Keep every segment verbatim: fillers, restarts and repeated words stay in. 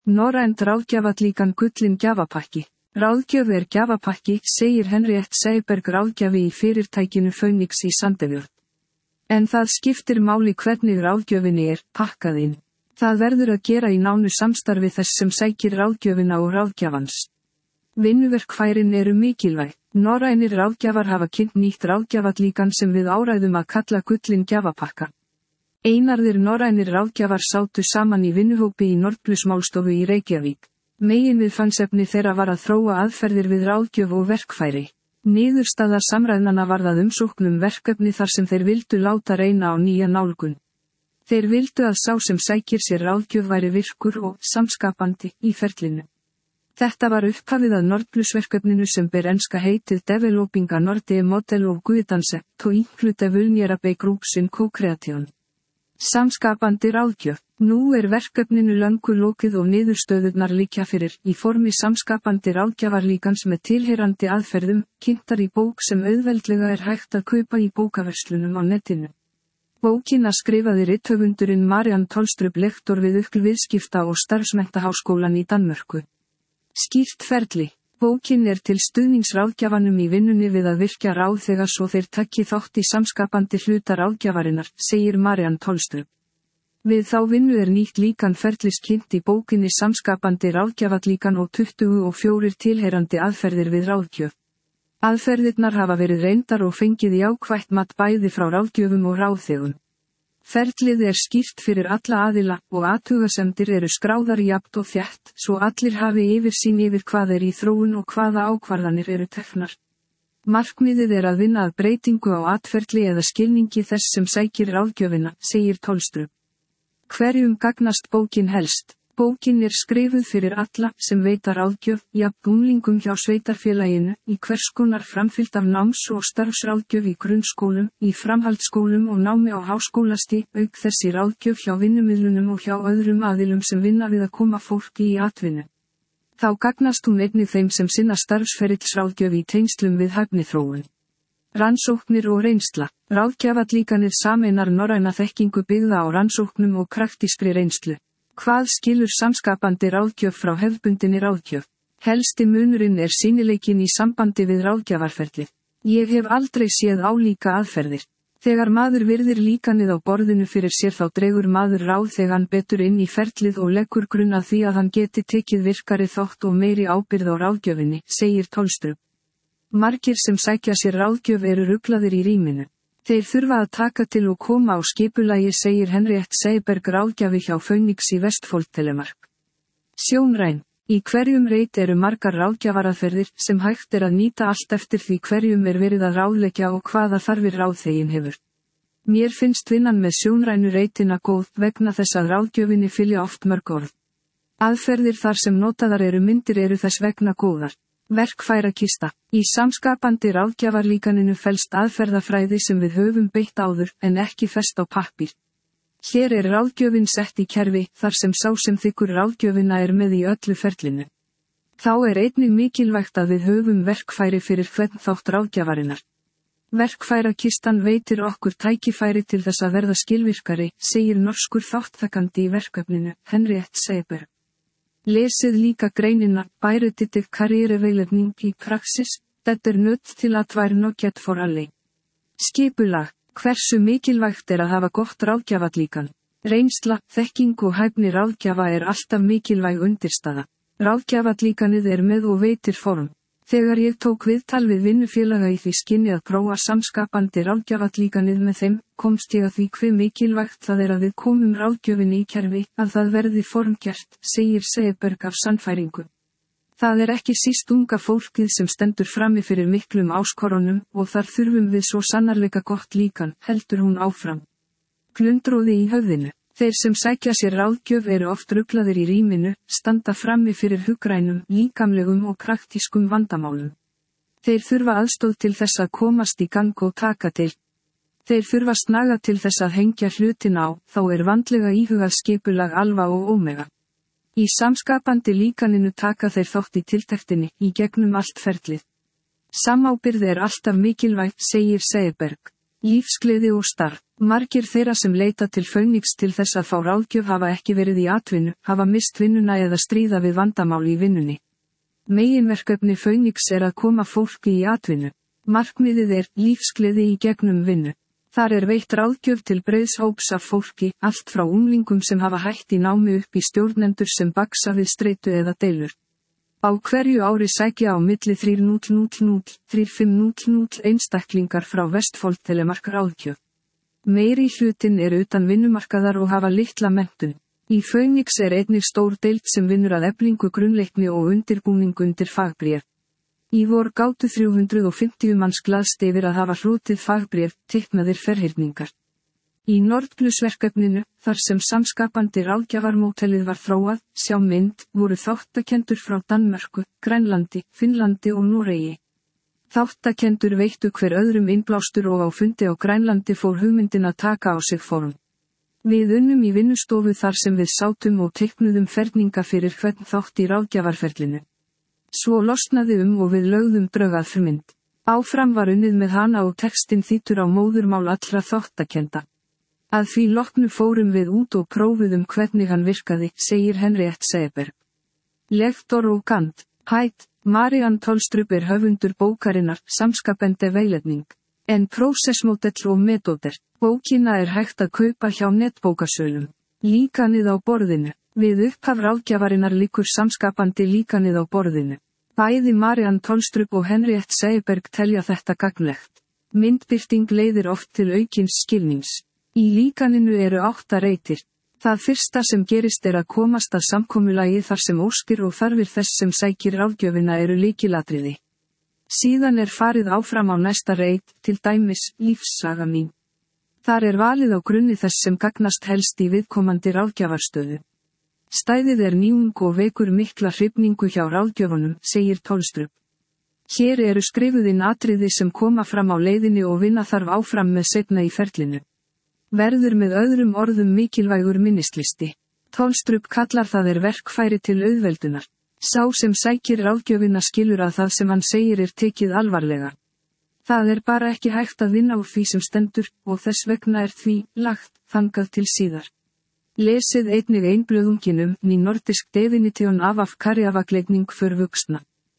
Norrænt ráðgjafarlíkan gullinn gjafapakki. Ráðgjöf er gjafapakki, segir Henriette Seiberg ráðgjafi í fyrirtækinu Phoenix í Sandefjörð. En það skiptir máli hvernig ráðgjöfinni er pakkað inn. Það verður að gera í nánu samstarfi þess sem sækir ráðgjöfina og ráðgjafans. Vinnuverkfærin eru mikilvæg. Norrænir ráðgjafar hafa kynnt nýtt ráðgjafarlíkan sem við áræðum að kalla gullinn gjafapakka. Einarðir norrænir ráðgjafar sátu saman í vinnuhópi í Norðplusmálstofu í Reykjavík. Meginviðfangsefni þeirra var að þróa aðferðir við ráðgjöf og verkfæri. Niðurstaða samræðnanna varð að umsóknum verkefni þar sem þeir vildu láta reyna á nýja nálgun. Þeir vildu að sá sem sækir sér ráðgjöf væri virkur og samskapandi í ferlinu. Þetta var upphafið að Norðplusverkefninu sem ber enska heitið Developing a Nordic Model of Guidance to include vulnerable groups in co-creation. Samskapandi ráðgjöf. Nú er verkefninu löngu lokið og niðurstöðurnar liggja fyrir í formi samskapandi ráðgjafarlíkans með tilheyrandi aðferðum, kynntar í bók sem auðveldlega er hægt að kaupa í bókaverslunum á netinu. Bókina skrifaði rithöfundurinn Mariann Tolstrup lektor við Ukl viðskipta og starfsmenntaháskólan í Danmörku. Skýrt ferli. Bókin er til stuðnings ráðgjafanum í vinnunni við að virkja ráðþega svo þeir taki þátt í samskapandi hluta ráðgjafarinnar, segir Mariann Tolstrup. Við þá vinnu er nýtt líkan ferlis kynnt í bókinni Samskapandi ráðgjafarlíkan og tuttugu og fjórir tilheyrandi aðferðir við ráðgjöf. Aðferðirnar hafa verið reyndar og fengið jákvætt mat bæði frá ráðgjöfum og ráðþegum. Ferlið er skýrt fyrir alla aðila og athugasemdir eru skráðar jafnt og þétt svo allir hafi yfirsýn yfir hvað er í þróun og hvaða ákvarðanir eru teknar. Markmiðið er að vinna að breytingu á atferli eða skilningi þess sem sækir ráðgjöfina, segir Tolstrup. Hverjum gagnast bókin helst? Bókin er skrifuð fyrir alla sem veita ráðgjöf, jafnt unglingum hjá sveitarfélaginu, í hvers konar framfylgd af náms- og starfsráðgjöf í grunnskólum, í framhaldsskólum og námi á háskólastig, auk þess í ráðgjöf hjá vinnumiðlunum og hjá öðrum aðilum sem vinna við að koma fólki í atvinnu. Þá gagnast hún einnig þeim sem sinna starfsferilsráðgjöf í tengslum við hæfniþróun. Rannsóknir og reynsla. Ráðgjafarlíkanið sameinar norræna þekkingu byggða á rannsóknum og praktískri reynslu. Hvað skilur samskapandi ráðgjöf frá hefðbundinni ráðgjöf? Helsti munurinn er sýnileikinn í sambandi við ráðgjafarferlið. Ég hef aldrei séð álíka aðferðir. Þegar maður virðir líkanið á borðinu fyrir sér þá dregur maður ráðþegann betur inn í ferlið og leggur grunn að því að hann geti tekið virkari þátt og meiri ábyrgð á ráðgjöfinni, segir Tolstrup. Margir sem sækja sér ráðgjöf eru ruglaðir í rýminu. Þeir þurfa að taka til og koma á skipulagi, segir Henriette Seiberg ráðgjafi hjá Phoenix í Vestfold Telemark. Sjónræn. Í hverjum reit eru margar ráðgjafaraðferðir sem hægt er að nýta allt eftir því hverjum er verið að ráðleggja og hvaða þarfir ráðþeginn hefur. Mér finnst vinnan með sjónrænu reitina góð vegna þess að ráðgjöfinni fylgja oft mörg orð. Aðferðir þar sem notaðar eru myndir eru þess vegna góðar. Verkfærakista. Í samskapandi ráðgjafarlíkaninu felst aðferðafræði sem við höfum beitt áður en ekki fest á pappír. Hér er ráðgjöfin sett í kerfi þar sem sá sem þiggur ráðgjöfina er með í öllu ferlinu. Þá er einnig mikilvægt að við höfum verkfæri fyrir hvern þátt ráðgjafarinnar. Verkfærakistan veitir okkur tækifæri til þess að verða skilvirkari, segir norskur þáttttakandi í verkefninu, Henriette Seiberg. Lesið líka greinina, Bæretitið karriereveiledning í praxis, þetta er nött til að tvær nokket for alle. Skipulag. Hversu mikilvægt er að hafa gott ráðgjafarlíkan? Reynsla, þekking og hæfni ráðgjafa er alltaf mikilvæg undirstaða. Ráðgjafarlíkanið er með og veitir form. Þegar ég tók viðtal við vinnufélaga í því skyni að prófa samskapandi ráðgjafarlíkanið með þeim, komst ég að því hve mikilvægt það er að við komum ráðgjöfinni í kerfi, að það verði formgert, segir Seiberg af sannfæringu. Það er ekki síst unga fólkið sem stendur frammi fyrir miklum áskorunum og þar þurfum við svo sannarleika gott líkan, heldur hún áfram. Glundroði í höfðinu. Þeir sem sækja sér ráðgjöf eru oft ruglaðir í rýminu, standa frammi fyrir hugrænum, líkamlegum og praktískum vandamálum. Þeir þurfa aðstoð til þess að komast í gang og taka til. Þeir þurfa snaga til þess að hengja hlutin á, þá er vandlega íhugað skipulag alfa og ómega. Í samskapandi líkaninu taka þeir þátt í tiltektinni, í gegnum allt ferlið. Samábyrgð er alltaf mikilvægt, segir Seiberg. Lífsgleði og starf. Margir þeirra sem leita til Phoenix til þess að fá ráðgjöf hafa ekki verið í atvinnu, hafa mist vinnuna eða stríða við vandamál í vinnunni. Meginverkefni Phoenix er að koma fólki í atvinnu. Markmiðið er lífsgleði í gegnum vinnu. Þar er veitt ráðgjöf til breiðs hóps af fólki, allt frá unglingum sem hafa hætt í námi upp í stjórnendur sem baksa við streitu eða deilur. Á hverju ári sækja á milli þrjú þúsund núll þrjú fimm núll núll einstaklingar frá Vestfold Telemark ráðgjöf. Meiri hlutin er utan vinnumarkaðar og hafa litla menntun. Í Phoenix er einnig stór deild sem vinnur að eflingu grunnleikni og undirbúning undir fagbréf. Í vor gátu þrjú hundruð fimmtíu manns glaðst yfir að hafa hlotið fagbréf, teiknaðir ferhyrningar. Í Nordplus-verkefninu, þar sem samskapandi ráðgjafarmódelið var þróað, sjá mynd, voru þáttakendur frá Danmörku, Grænlandi, Finnlandi og Noregi. Þáttakendur veittu hver öðrum innblástur og á fundi á Grænlandi fór hugmyndin að taka á sig form. Við unnum í vinnustofu þar sem við sátum og teiknuðum ferninga fyrir hvern þátt í ráðgjafarferlinu. Svo losnaði um og við lögðum drög að frumynd. Áfram var unnið með hana og textinn þýddur á móðurmál allra þáttakenda. Að því loknu fórum við út og prófuðum hvernig hann virkaði, segir Henriette Seeberg. Lektor og Kant, hætt, Marianne Tolstrup er höfundur bókarinnar, Samskapende veiledning. En prósessmódell og metóder. Bókina er hægt að kaupa hjá netbókasölum. Líkanið á borðinu. Við upphaf ráðgjafarinnar liggur samskapandi líkanið á borðinu. Bæði Marianne Tolstrup og Henriette Seeberg telja þetta gagnlegt. Myndbirting leiðir oft til aukins skilnings. Í líkaninu eru átta reitir. Það fyrsta sem gerist er að komast að samkomulagi þar sem óskir og þarfir þess sem sækir ráðgjöfina eru lykilatriði. Síðan er farið áfram á næsta reit, til dæmis, lífssaga mín. Þar er valið á grunni þess sem gagnast helst í viðkomandi ráðgjafarstöðu. Stæðið er nýjung og vekur mikla hrifningu hjá ráðgjöfunum, segir Tolstrup. Hér eru skrifuð inn atriði sem koma fram á leiðinni og vinna þarf áfram með seinna í ferlinu. Verður með öðrum orðum mikilvægur minnislisti. Tolstrup kallar það er verkfæri til auðveldunar. Sá sem sækir ráðgjöfina skilur að það sem hann segir er tekið alvarlega. Það er bara ekki hægt að vinna úr því sem stendur, og þess vegna er því lagt þangað til síðar. Lesið einnig einblöðunginum ný nordisk definition af afkarjavakleikning för vuxna.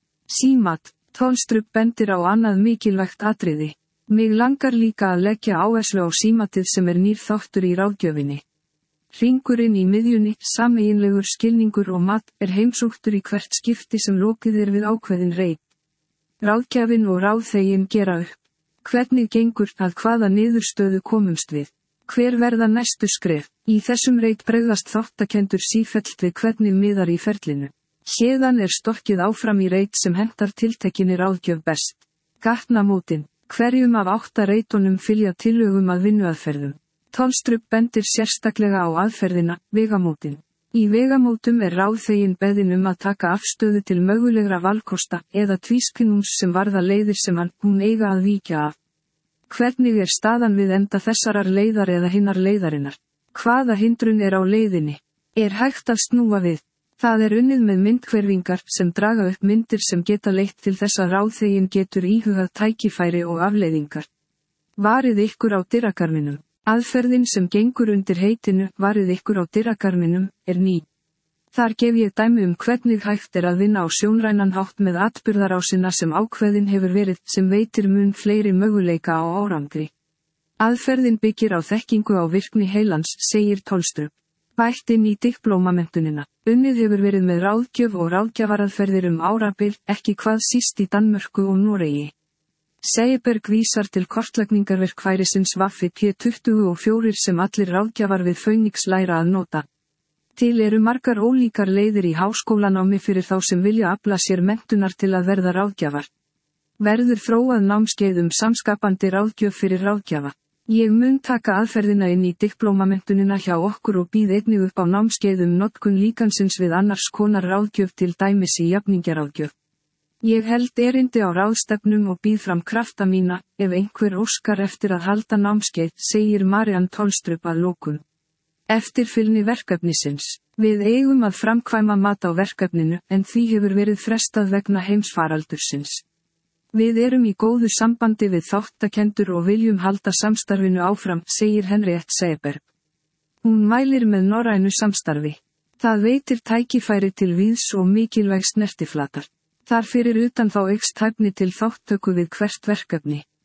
Símat, Tolstrup bendir á annað mikilvægt atriði. Mig langar líka að leggja áherslu á símatið sem er nýr þáttur í ráðgjöfinni. Hringurinn í miðjunni, sameiginlegur skilningur og mat, er heimsóttur í hvert skipti sem lokið er við ákveðin reit. Ráðgjafinn og ráðþeginn gera upp. Hvernig gengur að hvaða niðurstöðu komumst við? Hver verða næstu skref? Í þessum reit bregðast þáttakendur sífellt við hvernig miðar í ferlinu. Héðan er stokkið áfram í reit sem hentar tiltekinni ráðgjöf best. Gatnamótin. Hverjum af átta reitunum fylgja tillögum að vinnuaðferðum. Tolstrup bendir sérstaklega á aðferðina, vegamótin. Í vegamótum er ráðþeginn beðinn um að taka afstöðu til mögulegra valkosta eða tvískinnums sem varða leiðir sem hann, hún eiga að víkja af. Hvernig er staðan við enda þessarar leiðar eða hinnar leiðarinnar? Hvaða hindrun er á leiðinni? Er hægt að snúa við? Það er unnið með myndhverfingar sem draga upp myndir sem geta leitt til þess að ráðþeginn getur íhugað tækifæri og afleiðingar. Varið ykkur á dyrakarminum. Aðferðin sem gengur undir heitinu varið ykkur á dyrakarminum er ný. Þar gef ég dæmi um hvernig hægt er að vinna á sjónrænan hátt með atburðarásina sem ákveðin hefur verið sem veitir mun fleiri möguleika á árangri. Aðferðin byggir á þekkingu á virkni heilans, segir Tolstrup. Bætt inn í diplómamenntunina. Unnið hefur verið með ráðgjöf og ráðgjafaraðferðir um árabil, ekki hvað síst í Danmörku og Noregi. Seeberg vísar til kortlagningarverkfærisins Vaffi P tuttugu og fjögur sem allir ráðgjafar við Phoenix læra að nota. Til eru margar ólíkar leiðir í háskólanámi fyrir þá sem vilja afla sér menntunar til að verða ráðgjafar. Verður þróað námskeið um samskapandi ráðgjöf fyrir ráðgjafa. Ég mun taka aðferðina inn í diplómamenntunina hjá okkur og býð einnig upp á námskeiðum notkun líkansins við annars konar ráðgjöf til dæmis í jafningjaráðgjöf. Ég held erindi á ráðstefnum og býð fram krafta mína, ef einhver óskar eftir að halda námskeið, segir Marianne Tolstrup að lokum. Eftirfylgni verkefnisins. Við eigum að framkvæma mat á verkefninu, en því hefur verið frestað vegna heimsfaraldursins. Við erum í góðu sambandi við þáttakendur og viljum halda samstarfinu áfram, segir Henriette Seiberg. Hún mælir með norrænu samstarfi. Það veitir tækifæri til víðs og mikilvægs snertiflatar. Þar fyrir utan þá eykst hæfni til þátttöku við hvert verkefni.